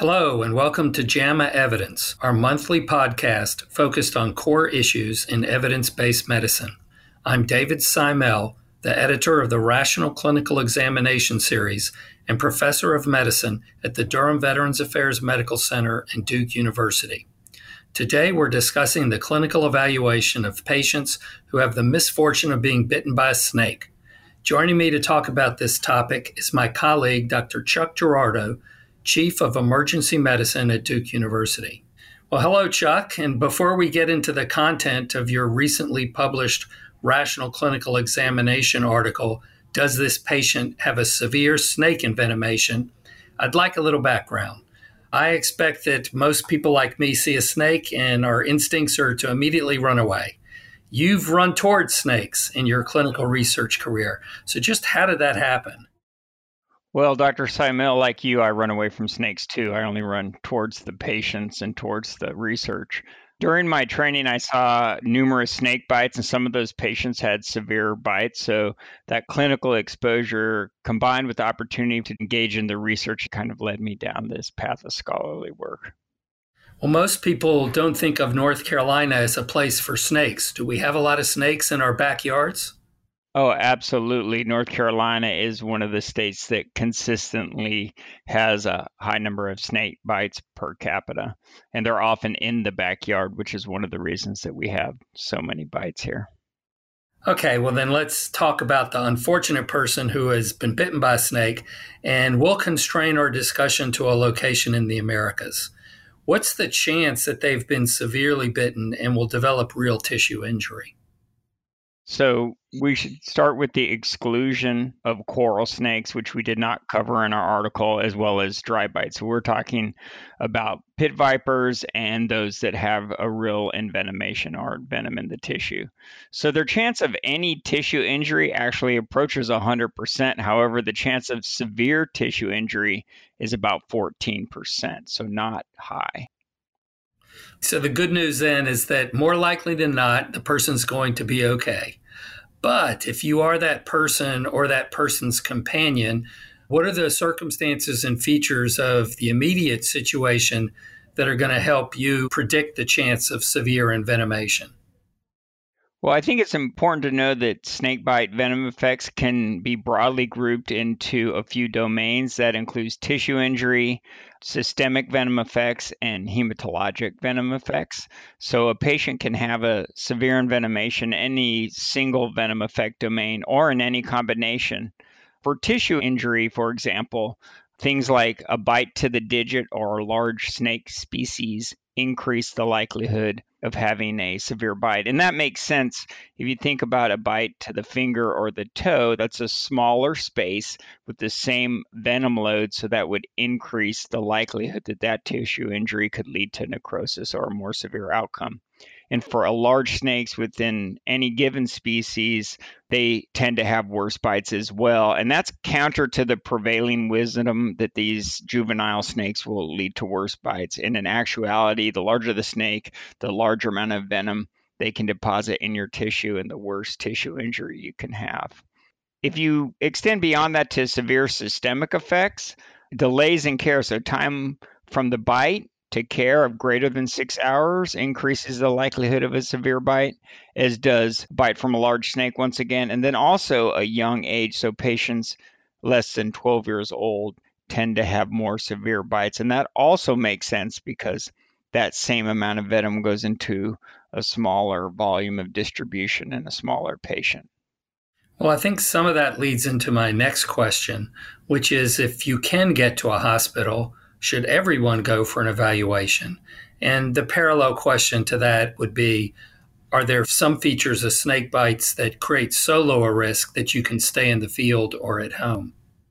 Hello, and welcome to JAMA Evidence, our monthly podcast focused on core issues in evidence-based medicine. I'm David Seimel, the editor of the Rational Clinical Examination Series and professor of medicine at the Durham Veterans Affairs Medical Center and Duke University. Today, we're discussing the clinical evaluation of patients who have the misfortune of being bitten by a snake. Joining me to talk about this topic is my colleague, Dr. Chuck Girardo, Chief of Emergency Medicine at Duke University. Well, hello, Chuck. And before we get into the content of your recently published Rational Clinical Examination article, Does This Patient Have a Severe Snake Envenomation? I'd like a little background. I expect that most people like me see a snake and our instincts are to immediately run away. You've run towards snakes in your clinical research career. So just how did that happen? Well, Dr. Seimel, like you, I run away from snakes too. I only run towards the patients and towards the research. During my training, I saw numerous snake bites, and some of those patients had severe bites. So that clinical exposure combined with the opportunity to engage in the research kind of led me down this path of scholarly work. Well, most people don't think of North Carolina as a place for snakes. Do we have a lot of snakes in our backyards? Oh, absolutely. North Carolina is one of the states that consistently has a high number of snake bites per capita, and they're often in the backyard, which is one of the reasons that we have so many bites here. Okay, well then let's talk about the unfortunate person who has been bitten by a snake, and we'll constrain our discussion to a location in the Americas. What's the chance that they've been severely bitten and will develop real tissue injury? So we should start with the exclusion of coral snakes, which we did not cover in our article, as well as dry bites. So we're talking about pit vipers and those that have a real envenomation or venom in the tissue. So their chance of any tissue injury actually approaches 100%. However, the chance of severe tissue injury is about 14%, so not high. So the good news then is that more likely than not, the person's going to be okay. But if you are that person or that person's companion, what are the circumstances and features of the immediate situation that are going to help you predict the chance of severe envenomation? Well, I think it's important to know that snakebite venom effects can be broadly grouped into a few domains. That includes tissue injury, systemic venom effects, and hematologic venom effects. So a patient can have a severe envenomation in any single venom effect domain or in any combination. For tissue injury, for example, things like a bite to the digit or large snake species increase the likelihood of having a severe bite. And that makes sense if you think about a bite to the finger or the toe. That's a smaller space with the same venom load, so that would increase the likelihood that that tissue injury could lead to necrosis or a more severe outcome. And for a large snakes within any given species, they tend to have worse bites as well. And that's counter to the prevailing wisdom that these juvenile snakes will lead to worse bites. And in actuality, the larger the snake, the larger amount of venom they can deposit in your tissue and the worse tissue injury you can have. If you extend beyond that to severe systemic effects, delays in care, so time from the bite to care of greater than 6 hours increases the likelihood of a severe bite, as does bite from a large snake once again. And then also a young age, so patients less than 12 years old tend to have more severe bites. And that also makes sense because that same amount of venom goes into a smaller volume of distribution in a smaller patient. Well, I think some of that leads into my next question, which is if you can get to a hospital, should everyone go for an evaluation? And the parallel question to that would be, are there some features of snake bites that create so low a risk that you can stay in the field or at home?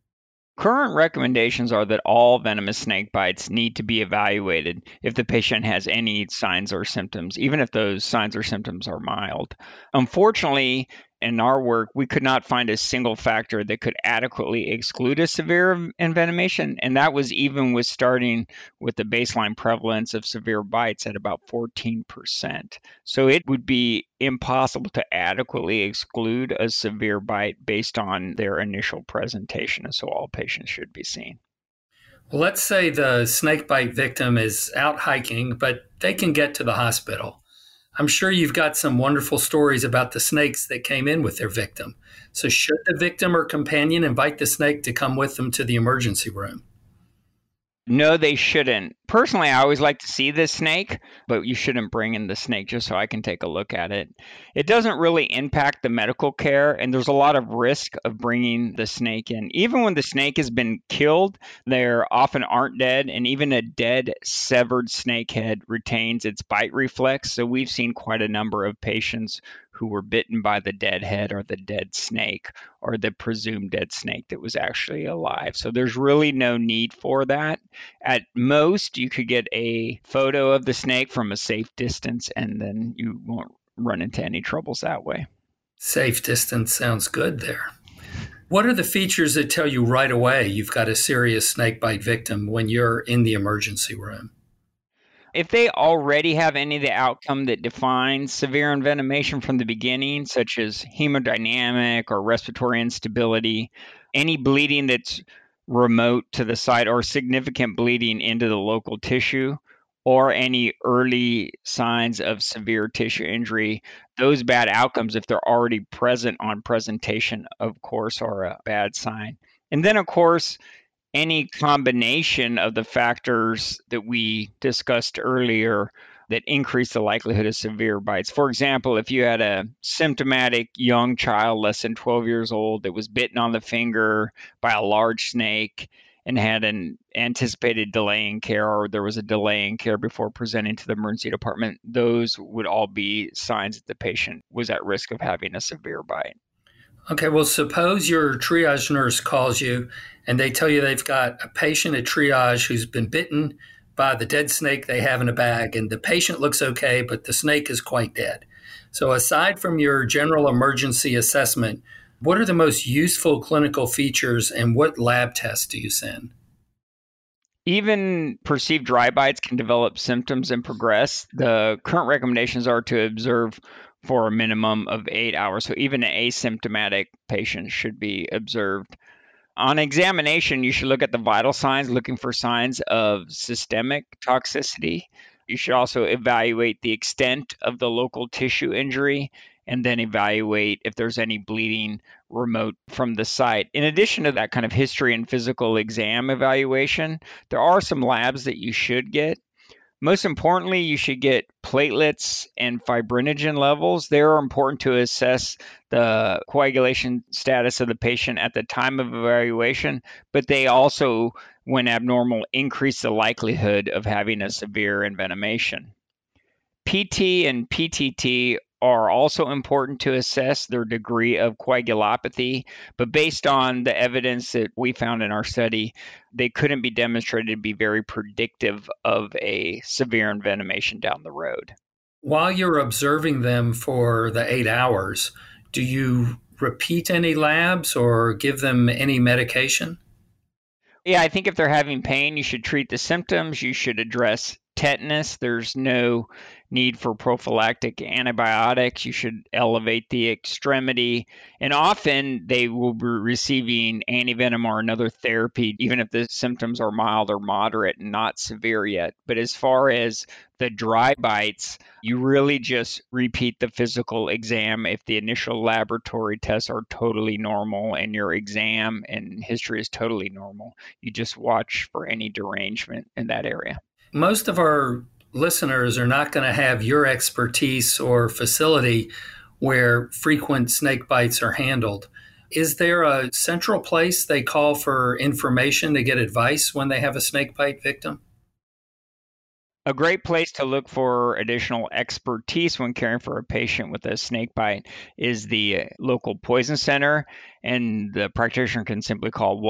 Current recommendations are that all venomous snake bites need to be evaluated if the patient has any signs or symptoms, even if those signs or symptoms are mild. Unfortunately, in our work, we could not find a single factor that could adequately exclude a severe envenomation, and that was even with starting with the baseline prevalence of severe bites at about 14%. So it would be impossible to adequately exclude a severe bite based on their initial presentation, and so all patients should be seen. Well, let's say the snakebite victim is out hiking, but they can get to the hospital. I'm sure you've got some wonderful stories about the snakes that came in with their victim. So, should the victim or companion invite the snake to come with them to the emergency room? No, they shouldn't. Personally, I always like to see this snake, but you shouldn't bring in the snake just so I can take a look at it. It doesn't really impact the medical care, and there's a lot of risk of bringing the snake in. Even when the snake has been killed, they often aren't dead, and even a dead, severed snake head retains its bite reflex. So we've seen quite a number of patients who were bitten by the dead head or the dead snake or the presumed dead snake that was actually alive. So there's really no need for that. At most, you could get a photo of the snake from a safe distance, and then you won't run into any troubles that way. Safe distance sounds good there. What are the features that tell you right away you've got a serious snakebite victim when you're in the emergency room? If they already have any of the outcome that defines severe envenomation from the beginning, such as hemodynamic or respiratory instability, any bleeding that's remote to the site or significant bleeding into the local tissue, or any early signs of severe tissue injury, those bad outcomes, if they're already present on presentation, of course, are a bad sign. And then, of course, any combination of the factors that we discussed earlier that increase the likelihood of severe bites. For example, if you had a symptomatic young child, less than 12 years old, that was bitten on the finger by a large snake and had an anticipated delay in care, or there was a delay in care before presenting to the emergency department, those would all be signs that the patient was at risk of having a severe bite. Okay, well, suppose your triage nurse calls you and they tell you they've got a patient at triage who's been bitten by the dead snake they have in a bag, and the patient looks okay, but the snake is quite dead. So, aside from your general emergency assessment, what are the most useful clinical features and what lab tests do you send? Even perceived dry bites can develop symptoms and progress. The current recommendations are to observe for a minimum of 8 hours. So even an asymptomatic patient should be observed. On examination, you should look at the vital signs, looking for signs of systemic toxicity. You should also evaluate the extent of the local tissue injury and then evaluate if there's any bleeding remote from the site. In addition to that kind of history and physical exam evaluation, there are some labs that you should get. Most importantly, you should get platelets and fibrinogen levels. They're important to assess the coagulation status of the patient at the time of evaluation, but they also, when abnormal, increase the likelihood of having a severe envenomation. PT and PTT are also important to assess their degree of coagulopathy, but based on the evidence that we found in our study, they couldn't be demonstrated to be very predictive of a severe envenomation down the road. While you're observing them for the 8 hours, do you repeat any labs or give them any medication? Yeah, I think if they're having pain, you should treat the symptoms. You should address tetanus. There's no need for prophylactic antibiotics. You should elevate the extremity. And often they will be receiving antivenom or another therapy, even if the symptoms are mild or moderate and not severe yet. But as far as the dry bites, you really just repeat the physical exam if the initial laboratory tests are totally normal and your exam and history is totally normal. You just watch for any derangement in that area. Most of our listeners are not going to have your expertise or facility where frequent snake bites are handled. Is there a central place they call for information to get advice when they have a snake bite victim? A great place to look for additional expertise when caring for a patient with a snake bite is the local poison center, and the practitioner can simply call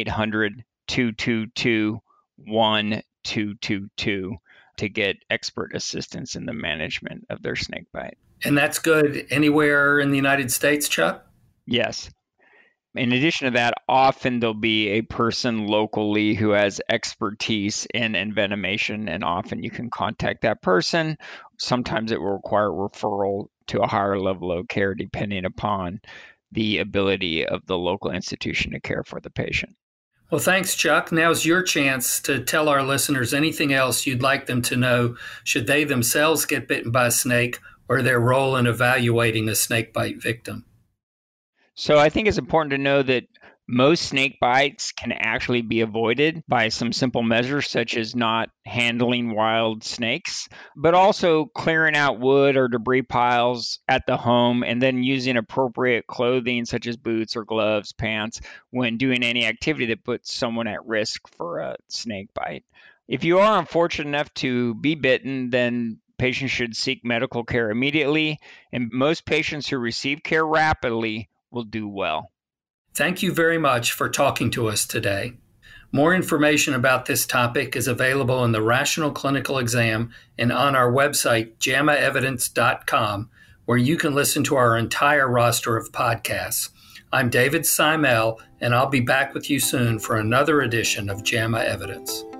1-800-222-1222 to get expert assistance in the management of their snake bite. And that's good anywhere in the United States, Chuck? Yes. In addition to that, often there'll be a person locally who has expertise in envenomation, and often you can contact that person. Sometimes it will require referral to a higher level of care depending upon the ability of the local institution to care for the patient. Well, thanks, Chuck. Now's your chance to tell our listeners anything else you'd like them to know should they themselves get bitten by a snake or their role in evaluating a snakebite victim. So I think it's important to know that most snake bites can actually be avoided by some simple measures such as not handling wild snakes, but also clearing out wood or debris piles at the home and then using appropriate clothing such as boots or gloves, pants when doing any activity that puts someone at risk for a snake bite. If you are unfortunate enough to be bitten, then patients should seek medical care immediately, and most patients who receive care rapidly will do well. Thank you very much for talking to us today. More information about this topic is available in the Rational Clinical Exam and on our website, JAMAevidence.com, where you can listen to our entire roster of podcasts. I'm David Simel, and I'll be back with you soon for another edition of JAMA Evidence.